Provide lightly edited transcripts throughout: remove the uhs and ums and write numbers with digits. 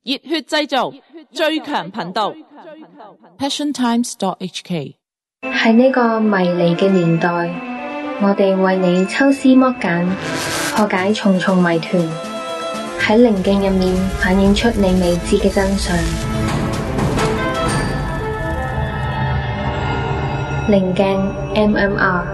熱血製造最強頻道 passiontimes.hk。 喺呢個迷離嘅年代，我哋為你抽絲剝繭，破解重重謎團，喺棱鏡入面反映出你未知嘅真相。棱鏡 MMR。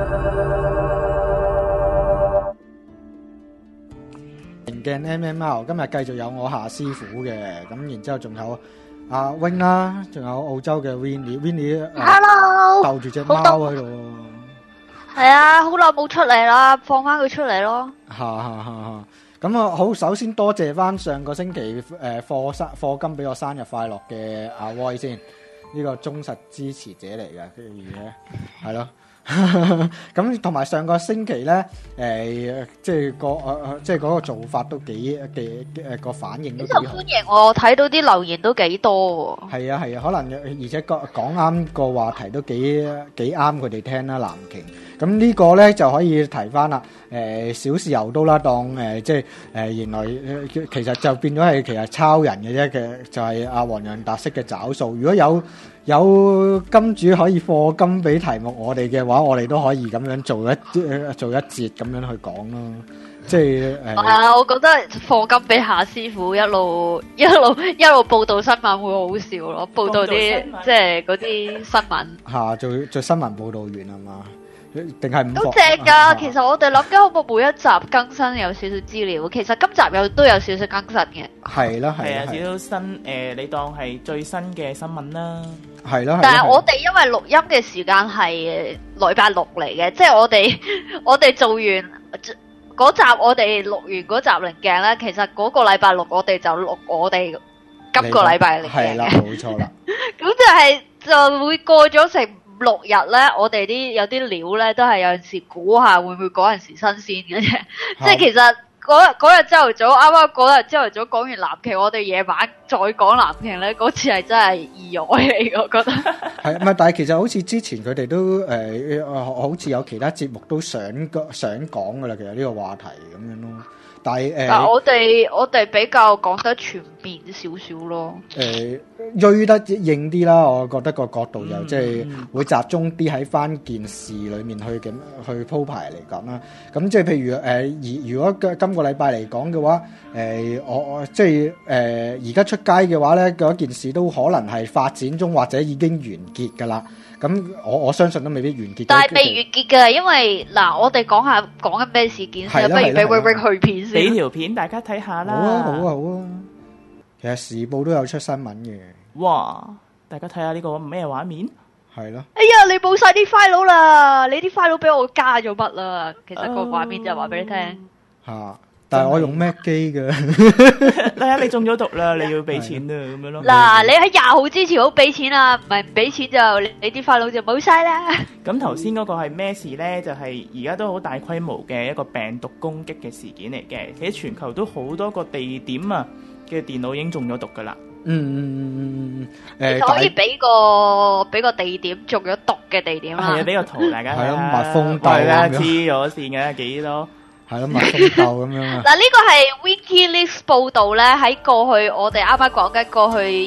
棱鏡 MMR 今日繼續有我夏師傅嘅，咁然之後仲有阿 Wing 啦，仲有澳洲嘅 Winnie，Hello， 逗住隻貓喺度。 係啊，好耐冇出嚟啦，放翻佢出嚟咯。 咁啊好，首先多謝翻上個星期課金俾我生日快樂嘅阿 Y 先，呢個忠實支持者嚟嘅，跟住係咯。咁同埋上個星期咧，即係嗰個做法都幾個反應都幾好， 歡迎我睇到啲留言都幾多喎。 係啊，可能而且講啱個話題都幾啱佢哋聽啦，藍鯨。咁呢個咧就可以提翻啦。小豉油都啦，當即係原來其實就變咗係其實抄人嘅啫嘅，就係阿黃洋達式嘅找數。如果有金主可以課金俾題目我哋嘅話，我哋都可以咁樣做一節咁樣去講咯。即係我覺得課金俾夏師傅一路報道新聞會好笑咯，報道啲即係嗰啲新聞嚇，做新聞報導員係嘛？定係都正㗎。其實我哋諗緊可唔可每一集更新有少少資料，其實今集都有少少更新嘅。 係啦， 少少新你當係最新嘅新聞啦。 係咯， 但係我哋因為錄音嘅時間係禮拜六嚟嘅，即係我哋做完嗰集，我哋錄完嗰集棱鏡咧，其實嗰個禮拜六我哋就錄我哋今個禮拜棱鏡嘅。係啦，冇錯啦。咁就會過咗成5-6日咧，我哋有啲料咧，都係有陣時估下會唔會嗰陣時新鮮嘅啫。即係其實嗰日朝頭早，啱啱嗰日朝頭早講完藍鯨，我哋夜晚再講藍鯨咧，嗰次係真係意外嚟，我覺得。 係唔係？但係其實好似之前佢哋都好似有其他節目都想講噶啦，其實呢個話題咁樣咯。但係我哋比較講得全面少少咯。鋥得應啲啦，我覺得個角度就即係會集中啲喺翻件事裏面去鋪排嚟講啦。咁即係譬如如果今個禮拜嚟講嘅話，我即係而家出街嘅話咧，嗰件事都可能係發展中或者已經完結㗎啦。咁我相信都未必完結，但係未完結嘅，因為嗱，我哋講緊咩事件先，不如俾 Wing 去片先， 俾條片大家睇下啦。 好啊！其實時報都有出新聞嘅。哇！ 大家睇下呢個咩畫面？ 係咯。 哎呀，你冇晒啲 file 啦！你啲 file 俾我加咗乜啦？其實個畫面就話俾你聽。 嚇！但係我用 Mac 機嘅， 你中咗毒啦，你要俾錢啦咁樣咯。 嗱，你喺20號之前好俾錢啊，唔係唔俾錢就你啲快佬就冇晒啦。 咁頭先嗰個係咩事呢？就係而家都好大規模嘅一個病毒攻擊嘅事件嚟嘅，其實全球都好多個地點啊嘅電腦已經中咗毒噶啦。 你可以俾個地點中咗毒嘅地點啦。 係啊，俾個圖大家睇啦。 蜜蜂竇啦，黐咗線嘅幾多？ 係咯，蜜蜂竇咁樣啊！ 嗱，呢個係 WikiLeaks 報道咧，喺過去我哋啱啱講緊過去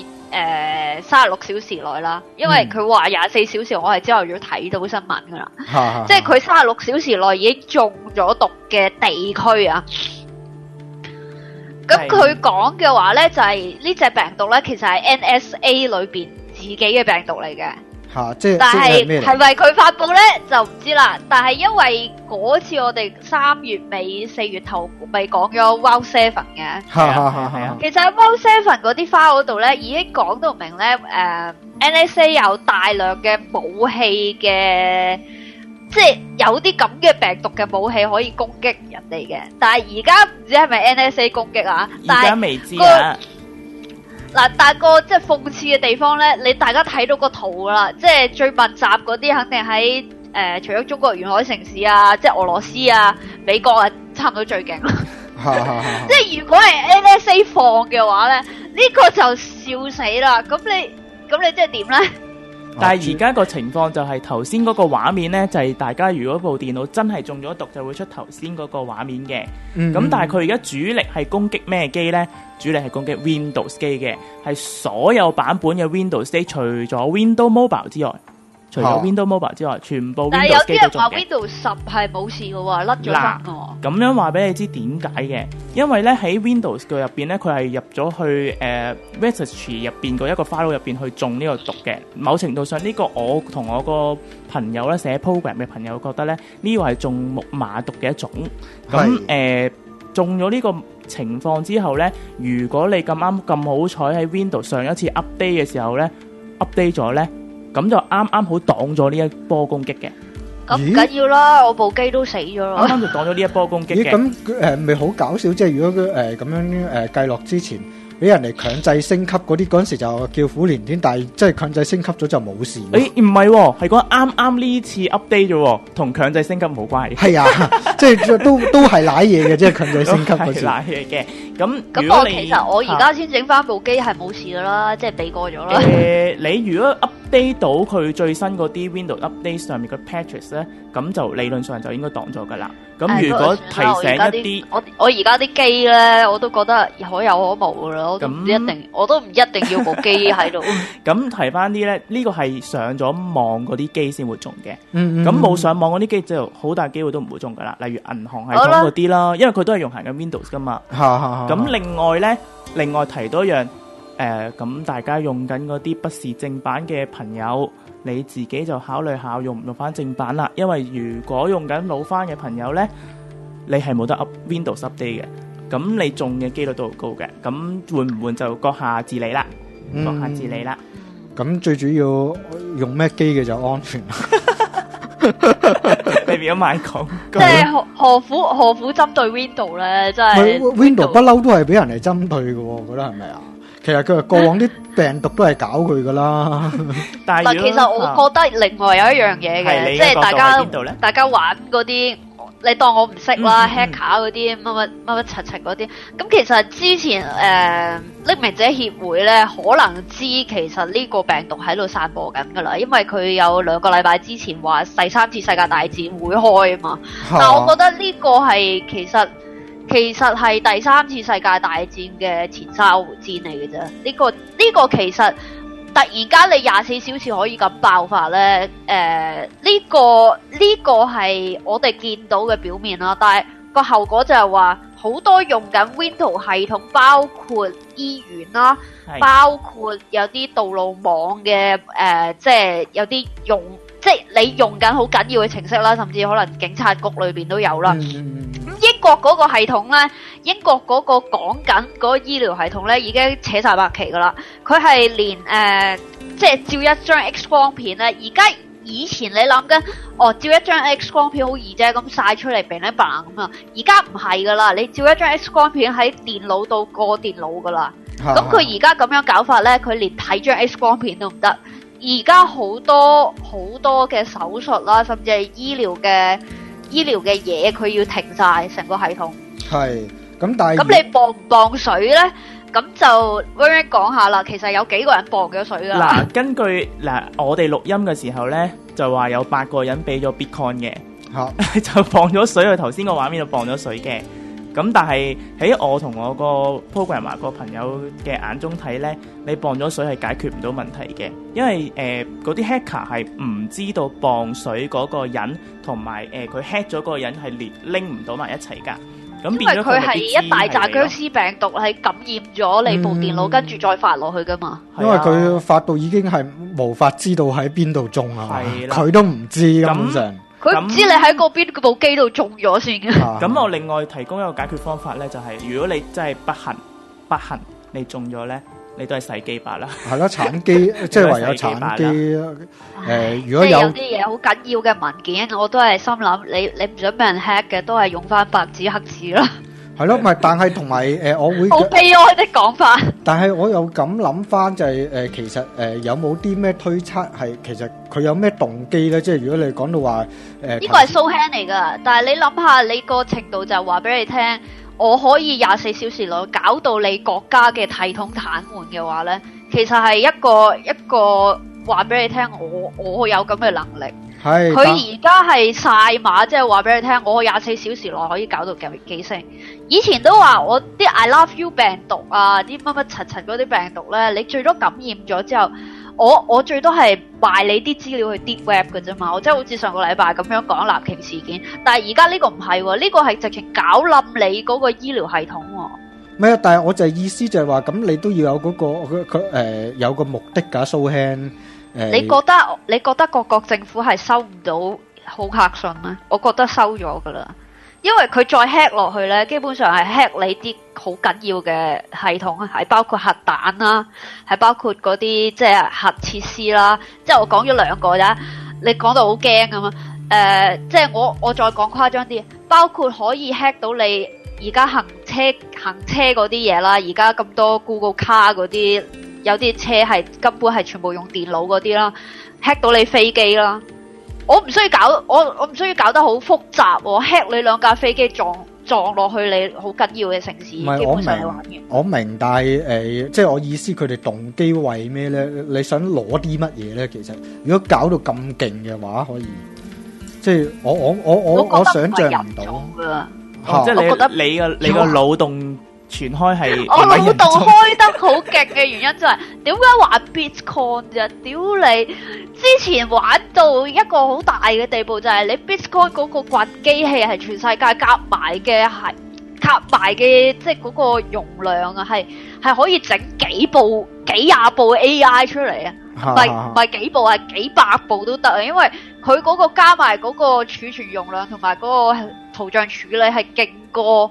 36小時內啦，因為佢話24小時，我係之後要睇到新聞噶啦，即係佢36小時內已經中咗毒嘅地區啊。咁佢講嘅話咧，就係呢隻病毒咧，其實係 NSA 裏邊自己嘅病毒嚟嘅。但係係咪佢發布咧就唔知啦。但係因為嗰次我哋3月尾4月頭咪講咗 Wow 7嘅，其實喺 Wow 7嗰啲 file 嗰度咧已經講到明咧，NSA 有大量嘅武器嘅，即係有啲咁嘅病毒嘅武器可以攻擊人哋嘅。但係而家唔知係咪 NSA 攻擊啊？ 而家未知啊。 嗱，但係個即係諷刺嘅地方咧，你大家睇到個圖啦，即係最密集嗰啲肯定喺除咗中國沿海城市啊，即係俄羅斯啊、美國啊，差唔多最勁啦。即係如果係 NSA 放嘅話咧，呢個就笑死啦。咁你即係點咧？ 但係而家個情況就係頭先嗰個畫面咧，就係大家如果部電腦真係中咗毒，就會出頭先嗰個畫面嘅。咁但係佢而家主力係攻擊咩機咧？主力係攻擊 Windows 機嘅，係所有版本嘅 Windows 機，除咗 Windows Mobile 之外。除咗 Windows Mobile 之外，全部 Windows 機都中嘅。但係有啲人話 Windows 10係冇事嘅喎，甩咗分嘅喎。咁樣話俾你知點解嘅？因為咧喺 Windows 嘅入邊咧，佢係入咗去registry 入邊嗰一個 file 入邊去中呢個毒嘅。某程度上呢個我同我個朋友咧寫 program 嘅朋友覺得咧，呢個係中木馬毒嘅一種。咁中咗呢個情況之後咧，如果你咁啱咁好彩喺 Windows 上一次 update 嘅時候咧 update 咗咧。咁就啱啱好擋咗呢一波攻擊嘅。咁唔緊要啦，我部機都死咗咯。啱啱就擋咗呢一波攻擊嘅。 咁咪好搞笑，即係如果佢咁樣計落之前，俾人哋強制升級嗰啲，嗰陣時就叫苦連天，但係即係強制升級咗就冇事。唔係喎，係講啱啱呢次 update 啫，同強制升級冇關係。係啊，即係都係瀨嘢嘅，即係強制升級嗰次。 瀨嘢嘅。咁我其實我而家先整翻部機係冇事噶啦，即係避過咗啦。 你如果 update 到佢最新嗰啲 Windows update 上面嘅 patches 咧，咁就理論上就應該擋咗噶啦。咁如果提醒一啲， 我而家啲機咧，我都覺得可有可無噶啦。我都唔一定要部機喺度。 咁提翻啲咧，呢個係上咗網嗰啲機先會中嘅。咁冇上網嗰啲機就好大機會都唔會中噶啦。例如銀行系統嗰啲啦，因為佢都係用行緊 Windows 噶嘛。咁另外提多一樣，咁大家用緊嗰啲不是正版嘅朋友，你自己就考慮下用唔用翻正版啦。因為如果用緊老翻嘅朋友呢，你係冇得 Windows update 嘅，咁你中嘅機率都好高嘅。咁換唔換就閣下自理啦，閣下自理啦。 咁最主要用咩機嘅就安全。 你變咗賣廣告， 即係何苦針對 Windows 咧？真係 Windows 不嬲都係俾人嚟針對嘅，我覺得係咪啊？其實佢過往啲病毒都係搞佢噶啦。 但係其實我覺得另外有一樣嘢嘅，即係大家玩嗰啲。你當我唔識啦，hacker 嗰啲乜柒嗰啲，咁其實之前匿名者協會咧，可能知其實呢個病毒喺度散播緊噶啦，因為佢有2個禮拜之前話第3次世界大戰會開啊嘛，但我覺得呢個係其實係第3次世界大戰嘅前哨戰嚟嘅啫，呢個其實。突然間你24小時可以咁爆發咧，呢個係我哋見到嘅表面啦，但係個後果就係話好多用緊 Windows 系統，包括醫院啦，包括有啲道路網嘅即係有啲即係你用緊好緊要嘅程式啦，甚至可能警察局裏邊都有啦。英國嗰個系統咧，英國嗰個講緊嗰個醫療系統咧，已經扯晒白旗噶啦。佢係連即係照一張 X 光片咧。而家以前你諗緊，照一張 X 光片好易啫，咁晒出嚟病一病咁啊。而家唔係噶啦，你照一張 X 光片喺電腦度過電腦噶啦。咁佢而家咁樣搞法咧，佢連睇張 X 光片都唔得。而家好多嘅手術啦，甚至係醫療嘅嘢，佢要停晒成個系統。係咁，但係咁你磅唔磅水咧？咁就 Wing 講下啦。其實有幾個人磅咗水噶啦。 根據我哋錄音嘅時候咧，就話有8個人俾咗 Bitcoin 嘅，就磅咗水。佢頭先個畫面就磅咗水嘅。咁但係喺我同我個 programmer 個朋友嘅眼中睇咧，你磅咗水係解決唔到問題嘅，因為嗰啲 hacker 係唔知道磅水嗰個人同埋佢 hack 咗嗰個人係拎唔到埋一齊噶。咁變咗佢係一大紮僵屍病毒係感染咗你部電腦，跟住再發落去噶嘛。 因為佢發到已經係無法知道喺邊度中啊，佢都唔知根本上。 佢唔知你喺嗰邊部機度中咗先嘅。 咁我另外提供一個解決方法咧，就係如果你真係不幸你中咗咧，你都係洗機把啦。係咯，鏟機即係唯有鏟機。如果有啲嘢好緊要嘅文件，我都係心諗你唔想俾人 hack 嘅，都係用翻白紙黑字啦。 係咯，唔係，但係同埋我會好悲哀的講法。 但係我又咁諗翻，就係其實有冇啲咩推測係其實佢有咩動機咧？即係如果你講到話呢個係 show hand 嚟噶，但係你諗下，你個程度就話俾你聽，我可以24小時內搞到你國家嘅系統癱瘓嘅話咧，其實係一個話俾你聽，我有咁嘅能力。 係佢而家係晒馬，即係話俾你聽，我24小時內可以搞到幾星。以前都話我啲 I love you 病毒啊，啲乜乜柒柒嗰啲病毒咧，你最多感染咗之後，我最多係賣你啲資料去 deep web 嘅啫嘛。我真係好似上個禮拜咁樣講立瓊事件，但係而家呢個唔係喎，呢個係直情搞冧你嗰個醫療系統喎。 唔係啊，但係我就係意思就係話，咁你都要有嗰個有個目的㗎，show hand。你覺得各國政府係收唔到好客信咩？我覺得收咗噶啦，因為佢再 hack 落去咧，基本上係 hack 你啲好緊要嘅系統，係包括核彈啦，係包括嗰啲即係核設施啦。即係我講咗兩個啫，你講到好驚咁啊！即係我再講誇張啲，包括可以 hack 到你而家行車嗰啲嘢啦，而家咁多 Google Car 嗰啲。有啲車係根本係全部用電腦嗰啲啦 ，hack 到你飛機啦。我唔需要搞得好複雜喎 ，hack 你兩架飛機撞落去你好緊要嘅城市，基本上你玩完。 我明，但係即係我意思，佢哋動機為咩咧？你想攞啲乜嘢咧？其實如果搞到咁勁嘅話，可以即係我想象唔到。 即係我覺得你個腦洞。全開係我腦洞開得好勁嘅原因就係點解玩 Bitcoin 啫？屌你！之前玩到一個好大嘅地步，就係你 Bitcoin 嗰個掘機器係全世界夾埋嘅即係嗰個容量啊，係可以整幾廿部 AI 出嚟啊！唔係幾部，係幾百部都得啊！因為佢嗰個加埋嗰個儲存容量同埋嗰個圖像處理係勁過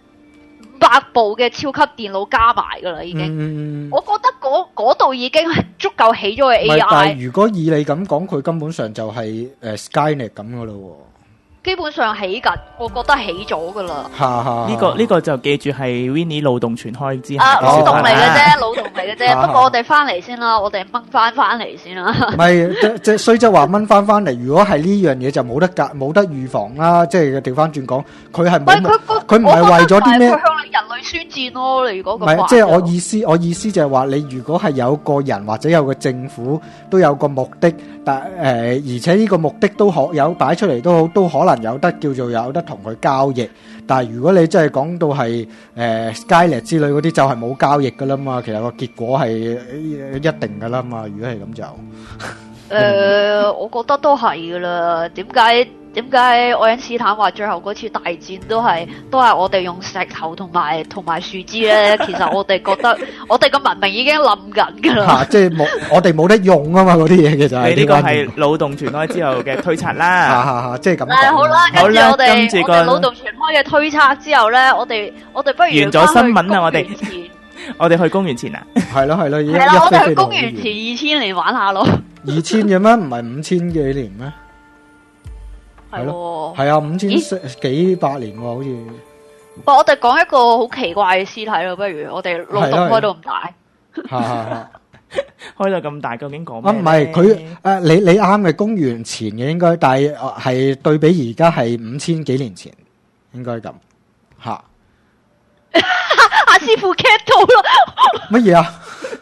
100部嘅超級電腦加埋噶啦，已經。我覺得嗰度已經係足夠起咗個 AI。 但係如果以你咁講，佢根本上就係Skynet 咁噶咯喎。 基本上起緊，我覺得起咗噶啦。 呢個就記住係 Winnie 腦洞全開之後。 腦洞嚟嘅啫，腦洞嚟嘅啫。不過我哋翻嚟先啦，我哋掹翻嚟先啦。 唔係，即係雖則話掹翻嚟。如果係呢樣嘢就冇得預防啦。即係調翻轉講，佢係佢唔係為咗啲咩？ 佢向你人類宣戰咯。你如果唔係，即係我意思就係話，你如果係有個人或者有個政府都有個目的，但而且呢個目的都有擺出嚟都可能。有得叫做有得同佢交易，但係如果你真係講到係Skynet 之類嗰啲，就係冇交易噶啦嘛。其實個結果係一定噶啦嘛。如果係咁就我覺得都係噶啦。點解愛因斯坦話最後嗰次大戰都係我哋用石頭同埋樹枝咧？其實我哋覺得我哋個文明已經冧緊噶啦。 即係我哋冇得用啊嘛，嗰啲嘢其實。 你呢個係腦洞傳開之後嘅推測啦。 即係咁講。 好啦，跟住我哋腦洞傳開嘅推測之後咧，我哋不如完咗新聞啦，我哋去公元前啊。 係咯， 係啦，我哋去公元前2000年玩下咯。 2000嘅咩？唔係5000幾年咩？係咯，係啊，5000幾百年喎，好似。 我哋講一個好奇怪嘅屍體咯，不如我哋腦洞開到咁大。 開到咁大，究竟講咩？ 唔係佢你啱嘅，公元前嘅應該，但係係對比而家係5000幾年前，應該咁吓。 阿師傅 get 到咯。 乜嘢啊？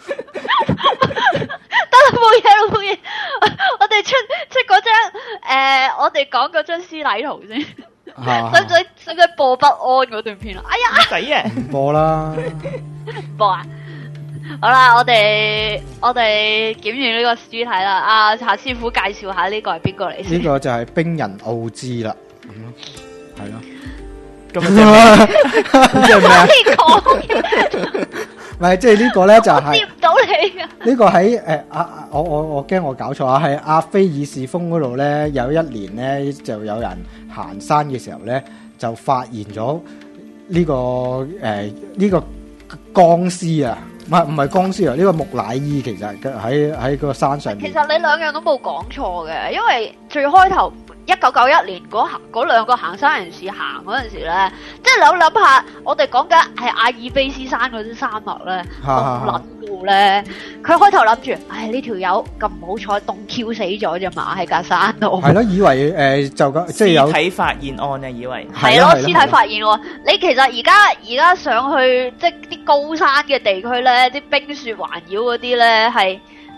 得啦，冇嘢。我哋出嗰張我哋講嗰張屍體圖先。使唔使播不安嗰段片啊？哎呀， 死啊！ 播啦， 播啊！好啦，我哋檢驗呢個屍體啦。阿夏師傅介紹下呢個係邊個嚟先？ 呢個就係冰人奧茲啦，咁咯，係咯。 咁即係咩啊？ 唔係，即係呢個咧就係接唔到你噶。 呢個喺我驚我搞錯啊！喺阿菲爾士峰嗰度咧，有一年咧就有人行山嘅時候咧，就發現咗呢個鋼絲啊，唔係鋼絲啊，呢個木乃伊其實喺個山上面。 其實你兩樣都冇講錯嘅，因為最開頭。1991年嗰兩個行山人士行嗰陣時咧，即係你諗下，我哋講緊係阿爾卑斯山嗰啲山脈咧，凍撚到咧，佢開頭諗住，呢條友咁唔好彩凍 Q 死咗隻馬喺架山度。係咯， 以為即係有屍體發現案啊，以為係咯，屍體發現喎。你其實而家上去即係啲高山嘅地區咧，啲冰雪環繞嗰啲咧係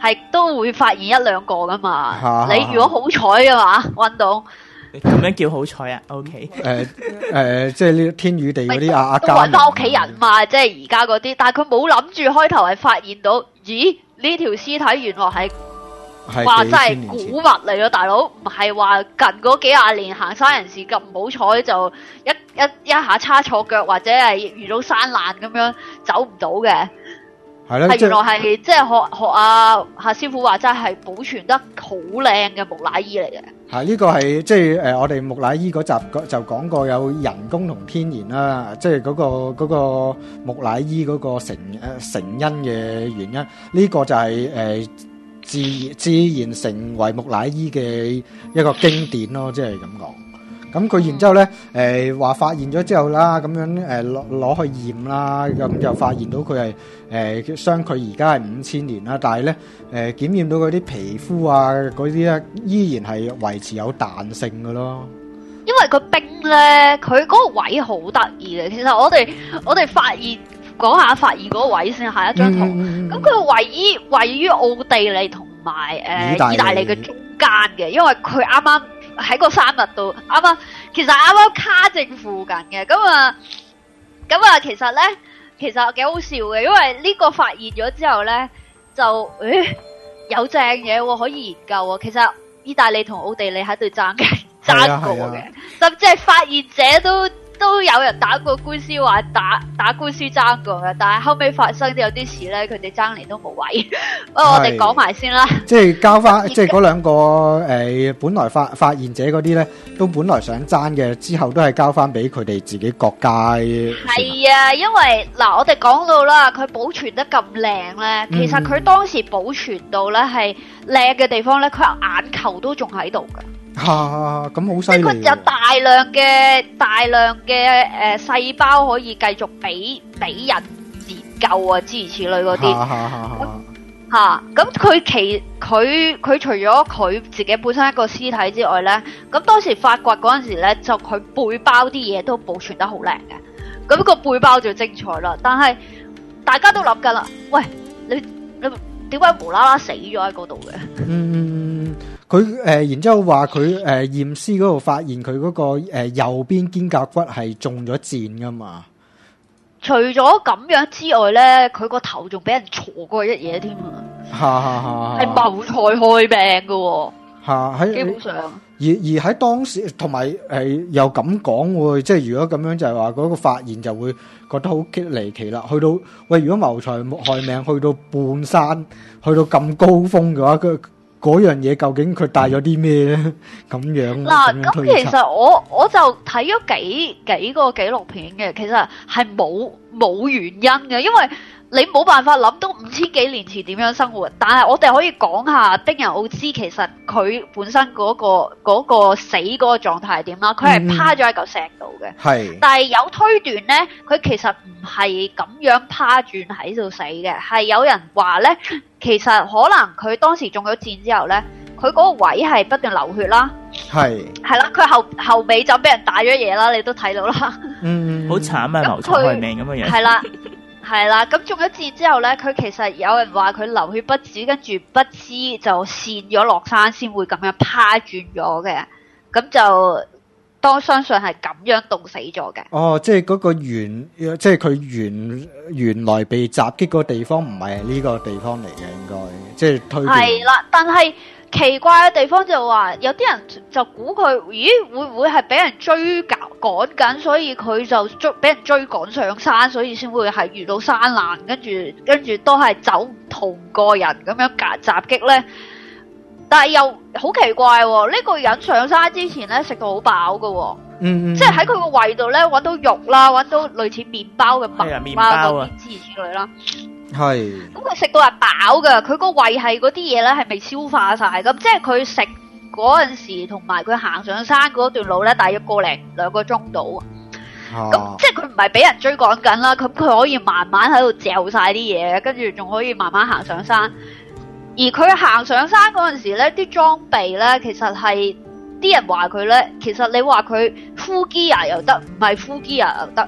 係都會發現一兩個噶嘛。你如果好彩嘅話，運到。 咁樣叫好彩啊 ？OK， 即係呢天與地嗰啲阿都揾翻屋企人嘛，即係而家嗰啲，但係佢冇諗住開頭係發現到，咦？呢條屍體原來係話真係古物嚟咯，大佬唔係話近嗰幾廿年行山人士咁唔好彩就一下叉錯腳或者係遇到山難咁樣走唔到嘅。係啦，係原來係即係學阿師傅話齋係保存得好靚嘅木乃伊嚟嘅。 係呢個係即係我哋木乃伊嗰集就講過有人工同天然啦，即係嗰個木乃伊嗰個成因嘅原因。呢個就係自然成為木乃伊嘅一個經典咯，即係咁講。咁佢然之後咧，話發現咗之後啦，咁樣攞去驗啦，咁就發現到佢係相距而家係5000年啦，但係咧檢驗到嗰啲皮膚啊嗰啲咧，依然係維持有彈性嘅咯。 因為個冰咧，佢嗰個位好得意嘅。其實我哋講下發現嗰個位先，下一張圖。咁佢位於奧地利同埋意大利嘅中間嘅，因為佢啱啱喺個山脈度，其實啱啱卡正附近嘅，咁啊，其實幾好笑嘅，因為呢個發現咗之後咧，就有正嘢喎，可以研究喎。其實意大利同奧地利喺度爭過嘅，甚至係發現者都有人打過官司，話打官司爭過嘅，但係後尾發生有啲事咧，佢哋爭嚟都冇位。不過我哋講埋先啦， 即係交翻，即係嗰兩個本來發現者嗰啲咧，都本來想爭嘅，之後都係交翻俾佢哋自己國家。 係啊，因為嗱，我哋講到啦，佢保存得咁靚咧，其實佢當時保存到咧係靚嘅地方咧，佢眼球都仲喺度噶。 咁好犀利！ 即係佢有大量嘅細胞可以繼續俾人研究啊，諸如此類嗰啲。咁佢除咗佢自己本身一個屍體之外咧，咁當時發掘嗰陣時咧，就佢背包啲嘢都保存得好靚嘅。咁個背包就精彩啦。但係大家都諗緊啦，喂，你點解無啦啦死咗喺嗰度嘅？ 佢然之後話佢驗屍嗰度發現佢嗰個右邊肩胛骨係中咗箭噶嘛。 除咗咁樣之外咧，佢個頭仲俾人鋤過一嘢添啊！係謀財害命噶喎。基本上。而喺當時同埋又咁講喎，即係如果咁樣就係話嗰個發現就會覺得好離奇啦。去到如果謀財害命去到半山，去到咁高峰嘅話，嗰樣嘢究竟佢帶咗啲咩咧？咁樣嗱，咁其實我就睇咗幾個紀錄片嘅，其實係冇原因嘅，因為你冇辦法諗到5000幾年前點樣生活。但係我哋可以講下丁仁奧茲其實佢本身嗰個死嗰個狀態係點啦。佢係趴咗喺嚿石度嘅，係。但係有推斷咧，佢其實唔係咁樣趴轉喺度死嘅，係有人話咧，其實可能佢當時中咗箭之後咧，佢嗰個位係不斷流血啦，係啦，佢後尾就俾人打咗嘢啦，你都睇到啦， 好慘啊，謀財害命咁嘅樣， 係啦，咁中咗箭之後咧，佢其實有人話佢流血不止，跟住不知就跣咗落山，先會咁樣趴轉咗嘅，咁就當相信係咁樣凍死咗嘅。哦， 即係嗰個即係佢原來被襲擊嗰個地方唔係呢個地方嚟嘅，應該即係推斷。 係啦，但係奇怪嘅地方就話，有啲人就估佢，咦，會唔會係俾人追趕緊，所以佢就俾人追趕上山，所以先會係遇到山難，跟住都係走唔同個人咁樣襲擊咧。但係又好奇怪喎，呢個人上山之前咧食到好飽㗎，即係喺佢個胃度咧揾到肉啦，揾到類似麵包嘅麥啦嗰啲之類啦。係，咁佢食到係飽噶，佢個胃係嗰啲嘢咧係未消化晒，咁即係佢食嗰陣時同埋佢行上山嗰段路咧，大約個零2個鐘度。咁即係佢唔係俾人追趕緊啦，咁佢可以慢慢喺度嚼晒啲嘢，跟住仲可以慢慢行上山。而佢行上山嗰陣時咧，啲裝備咧其實係啲人話佢咧，其實你話佢full gear又得，唔係full gear又得。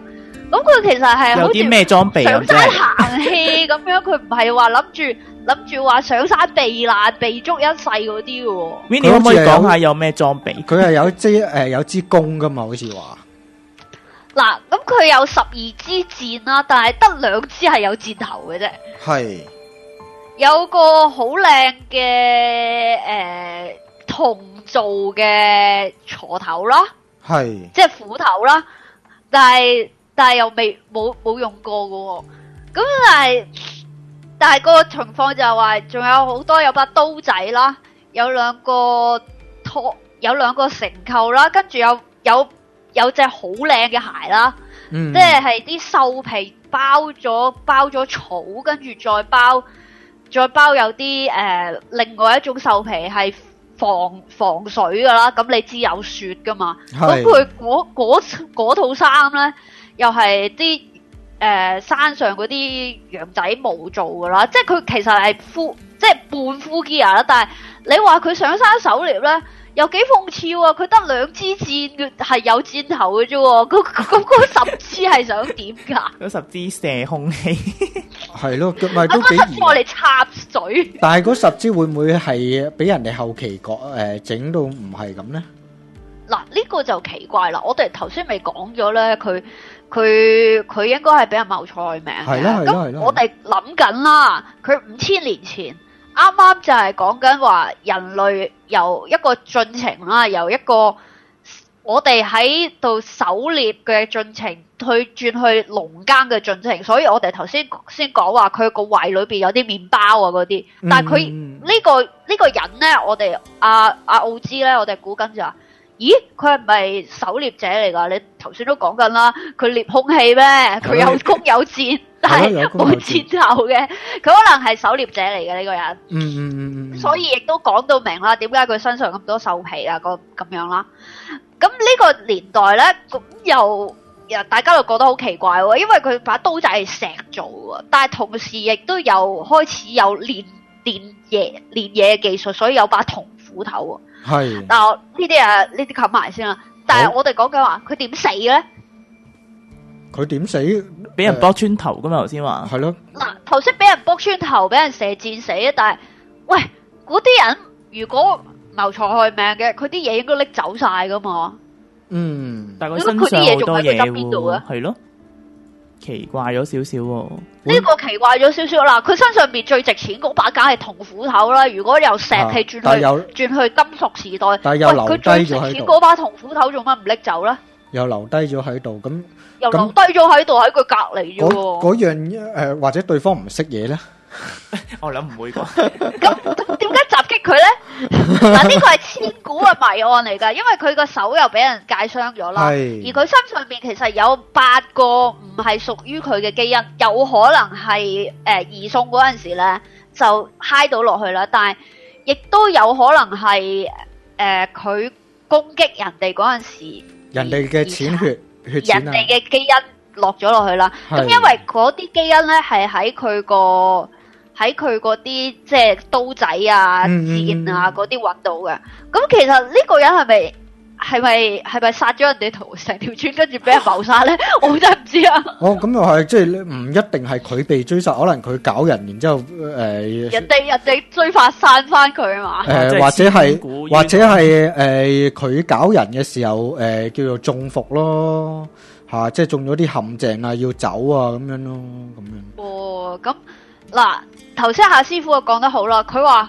咁佢其實係有啲咩裝備上山行氣咁樣，佢唔係話諗住話上山避難避足一世嗰啲嘅。 Winnie 可唔可以講下有咩裝備？ 佢係有支弓噶嘛，好似話。 嗱，咁佢有12支箭啦，但係得2支係有箭頭嘅啫。係。有個好靚嘅銅做嘅鋤頭啦，係，即係斧頭啦，但係又冇用過嘅。咁但係個情況就係話，仲有好多有把刀仔啦，有兩個繩扣啦，跟住有隻好靚嘅鞋啦，即係啲獸皮包咗草，跟住再包有啲另外一種獸皮係防水噶啦，咁你知有雪噶嘛？咁佢嗰套衫咧，又係啲山上嗰啲羊仔毛做噶啦，即係佢其實係即係半 full gear 啦。但係你話佢上山狩獵咧，又幾諷刺啊！佢得2支箭係有箭頭嘅啫，咁嗰10支係想點噶？ 嗰10支射空氣係咯，咪都幾易。 我哋插水。但係嗰10支會唔會係俾人哋後期整到唔係咁咧？ 嗱，呢個就奇怪啦！我哋頭先咪講咗咧，佢應該係俾人謀錯名嘅。係啦，咁我哋諗緊啦，佢5000年前。啱啱就係講緊話人類由一個進程啦，由一個我哋喺度狩獵嘅進程，轉去農耕嘅進程，所以我哋頭先講話佢個胃裏邊有啲麵包啊嗰啲，但係佢呢個人咧，我哋阿奧茲咧，我哋估緊就話，咦，佢係咪狩獵者嚟㗎？你頭先都講緊啦，佢獵空氣咩？佢有弓有箭。但係冇箭頭嘅，佢可能係狩獵者嚟嘅呢個人。所以亦都講到明啦，點解佢身上咁多獸皮啊？咁樣啦。咁呢個年代咧，咁又大家就覺得好奇怪喎，因為佢把刀仔係石做嘅，但係同時亦都有開始有練嘢嘅技術，所以有把銅斧頭喎。係。嗱，呢啲冚埋先啦。但係我哋講緊話，佢點死咧？ 佢點死？ 俾人剝穿頭噶嘛？頭先話係咯。 嗱，頭先俾人剝穿頭，俾人射箭死啊！但係，喂，嗰啲人如果謀財害命嘅，佢啲嘢應該拎走晒噶嘛？ 但係佢身上好多嘢喎，係咯，奇怪咗少少喎。 呢個奇怪咗少少啦，佢身上邊最值錢嗰把梗係銅斧頭啦。如果由石器轉去金屬時代， 但係又留低咗喺度。佢最值錢嗰把銅斧頭做乜唔拎走咧？ 又留低咗喺度，咁又留低咗喺度喺佢隔籬啫。 嗰樣或者對方唔識嘢咧？ 我諗唔會啩。 咁點解襲擊佢咧？嗱，呢個係千古嘅謎案嚟噶，因為佢個手又俾人界傷咗啦，而佢身上邊其實有8個唔係屬於佢嘅基因，有可能係移送嗰陣時咧就揩到落去啦，但係亦都有可能係佢攻擊人哋嗰陣時。 人哋嘅錢血錢人哋嘅基因落咗落去啦。咁因為嗰啲基因咧係喺佢嗰啲即係刀仔啊、箭啊嗰啲揾到嘅。咁其實呢個人係咪殺咗人哋成條村，跟住俾人謀殺咧？我真係唔知啊。 咁又係，即係唔一定係佢被追殺，可能佢搞人，然之後人哋追殺散翻佢啊嘛。 或者係佢搞人嘅時候叫做中伏咯，即係中咗啲陷阱啊，要走啊咁樣咯，咁樣。 咁嗱，頭先夏師傅就講得好啦，佢話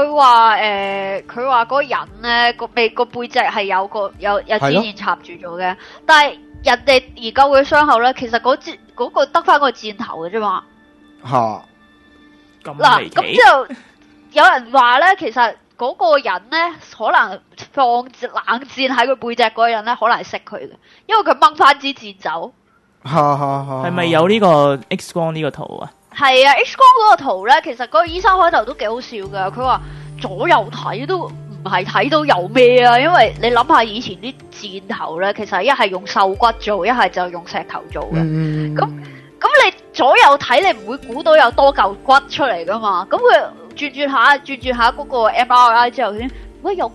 嗰個人咧個背脊係有支箭插住咗嘅，但係人哋研究佢傷口咧，其實嗰個得翻個箭頭嘅啫嘛。嗱，咁之後有人話咧，其實嗰個人咧可能放冷箭喺佢背脊嗰個人咧，可能係識佢嘅，因為佢掹翻支箭走。 係咪有呢個 X 光呢個圖啊？ 係啊 ，X 光嗰個圖咧，其實嗰個醫生開頭都幾好笑噶。佢話左右睇都唔係睇到有咩啊，因為你諗下以前啲箭頭咧，其實一係用獸骨做，一係就用石頭做嘅。咁你左右睇，你唔會估到有多嚿骨出嚟噶嘛？咁佢轉下嗰個 MRI 之後先，喂，有嚿咁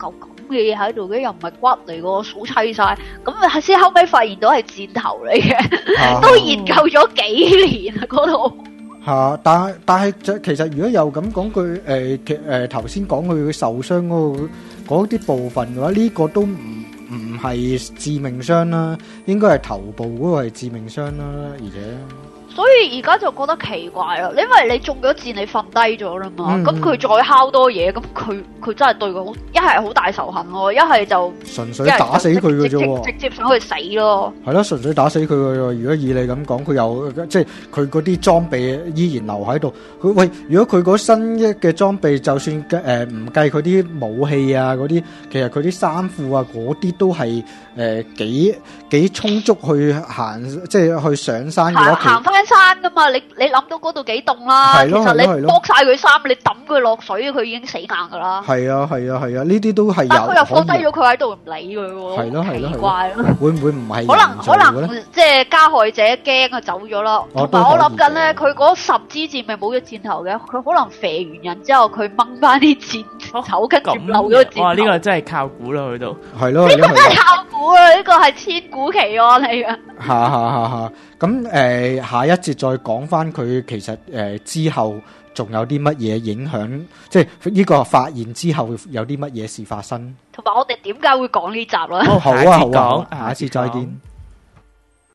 嘅嘢喺度嘅，又唔係骨嚟個，數砌晒，咁先後尾發現到係箭頭嚟嘅，都研究咗幾年啊嗰度。 嚇！但係其實如果有咁講句頭先講佢受傷嗰啲部分嘅話，呢個都唔係致命傷啦，應該係頭部嗰個係致命傷啦，而且。 所以而家就覺得奇怪啦，因為你中咗箭，你瞓低咗啦嘛，咁佢再敲多嘢，咁佢真係對佢一係好大仇恨咯，一係就純粹打死佢嘅啫， 直接想去死咯。 係咯，純粹打死佢嘅。如果以你咁講，佢又即係佢嗰啲裝備依然留喺度。喂，如果佢嗰身嘅裝備，就算唔計佢啲武器啊嗰啲，其實佢啲衫褲啊嗰啲都係幾充足去行，即係去上山嘅話， 行翻山噶嘛？你諗到嗰度幾凍啦？其實你剝晒佢衫，你抌佢落水，佢已經死硬噶啦。係啊， 呢啲都係有。 但佢又放低咗佢喺度唔理佢喎。 係咯， 奇怪咯。 會唔會唔係？ 可能即係加害者驚啊走咗啦。同埋我諗緊咧，佢嗰10支箭咪冇咗箭頭嘅，佢可能射完人之後，佢掹翻啲箭頭，跟住漏咗個箭頭。 哇！呢個真係靠估啦，佢都係咯。 呢個真係靠估啊！呢個係千古奇案嚟嘅。 嚇！咁下一節再講翻佢其實之後仲有啲乜嘢影響，即係呢個發現之後有啲乜嘢事發生， 同埋我哋點解會講呢集啦？ 好啊，下一次再見。